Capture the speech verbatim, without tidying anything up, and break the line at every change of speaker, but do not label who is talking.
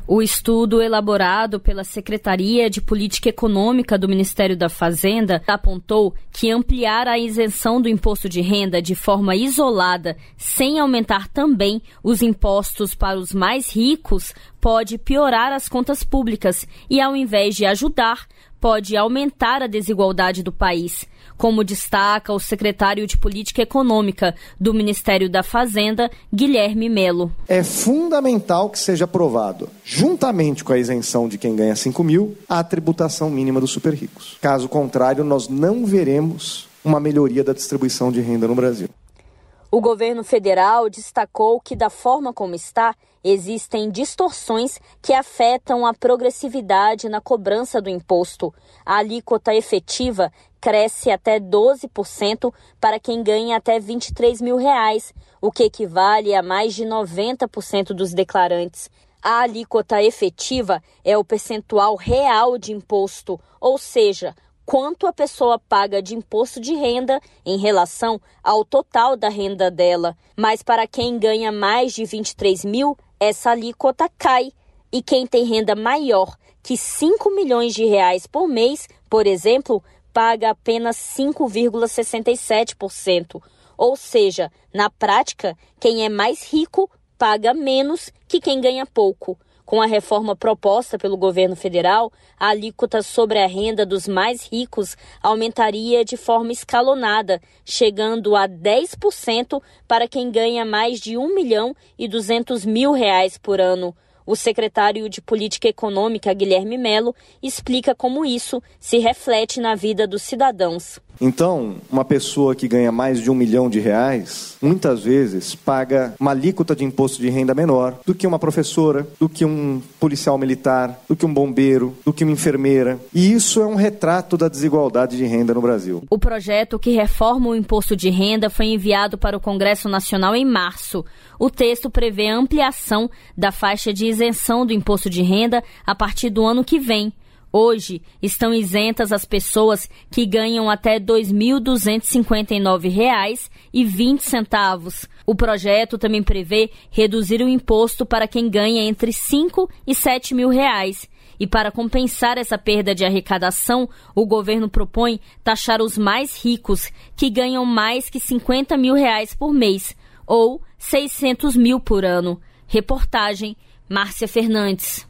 O estudo elaborado pela Secretaria de Política Econômica do Ministério da Fazenda apontou que ampliar a isenção do imposto de renda de forma isolada, sem aumentar também os impostos para os mais ricos, pode piorar as contas públicas e, ao invés de ajudar, pode aumentar a desigualdade do país, como destaca o secretário de Política Econômica do Ministério da Fazenda, Guilherme Melo.
É fundamental que seja aprovado, juntamente com a isenção de quem ganha cinco mil, a tributação mínima dos super ricos. Caso contrário, nós não veremos uma melhoria da distribuição de renda no Brasil.
O governo federal destacou que, da forma como está, existem distorções que afetam a progressividade na cobrança do imposto. A alíquota efetiva cresce até doze por cento para quem ganha até vinte e três mil reais, o que equivale a mais de noventa por cento dos declarantes. A alíquota efetiva é o percentual real de imposto, ou seja, quanto a pessoa paga de imposto de renda em relação ao total da renda dela. Mas para quem ganha mais de vinte e três mil, essa alíquota cai. E quem tem renda maior que cinco milhões de reais por mês, por exemplo, paga apenas cinco vírgula sessenta e sete por cento. Ou seja, na prática, quem é mais rico paga menos que quem ganha pouco. Com a reforma proposta pelo governo federal, a alíquota sobre a renda dos mais ricos aumentaria de forma escalonada, chegando a dez por cento para quem ganha mais de um milhão e duzentos mil reais por ano. O secretário de Política Econômica, Guilherme Melo, explica como isso se reflete na vida dos cidadãos.
Então, uma pessoa que ganha mais de um milhão de reais, muitas vezes paga uma alíquota de imposto de renda menor do que uma professora, do que um policial militar, do que um bombeiro, do que uma enfermeira. E isso é um retrato da desigualdade de renda no Brasil.
O projeto que reforma o imposto de renda foi enviado para o Congresso Nacional em março. O texto prevê a ampliação da faixa de isenção do imposto de renda a partir do ano que vem. Hoje, estão isentas as pessoas que ganham até dois mil duzentos e cinquenta e nove reais e vinte centavos. O projeto também prevê reduzir o imposto para quem ganha entre cinco e sete mil reais. E para compensar essa perda de arrecadação, o governo propõe taxar os mais ricos, que ganham mais que cinquenta mil reais por mês, ou seiscentos mil por ano. Reportagem Márcia Fernandes.